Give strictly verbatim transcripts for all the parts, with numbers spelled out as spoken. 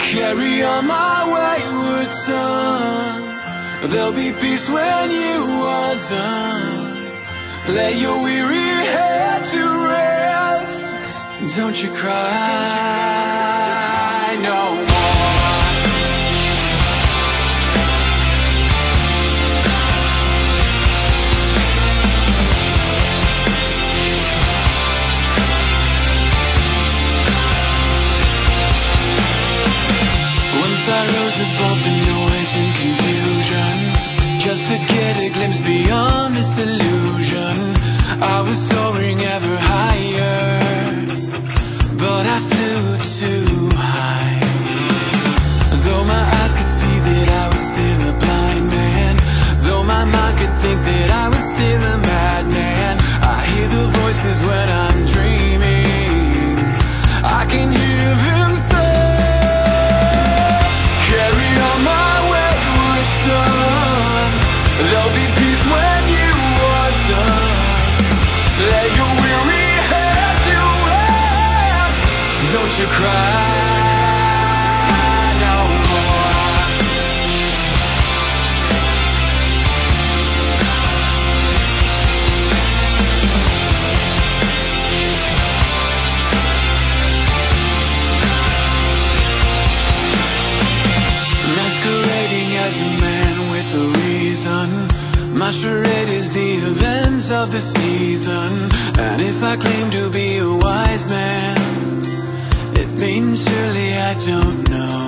Carry on my wayward son. There'll be peace when you are done. Lay your weary head to rest. Don't you cry no more. Once I rose above the noise and confusion, just to get a glimpse beyond this illusion. I was soaring ever higher, but I flew too high. Though my eyes could see that I was still a blind man, though my mind could think that I was still a madman, I hear the voices when I'm dreaming. I can hear them say, carry on my wayward son. There'll be peace when you are done. Lay your weary head to rest. Don't you cry no more. Masquerading as a man with a reason, my charade is the events of the season. And if I claim to be a wise man, it means surely I don't know.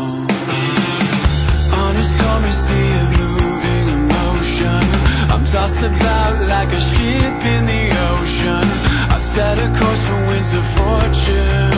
On a stormy sea of moving emotion, I'm tossed about like a ship in the ocean. I set a course for winds of fortune.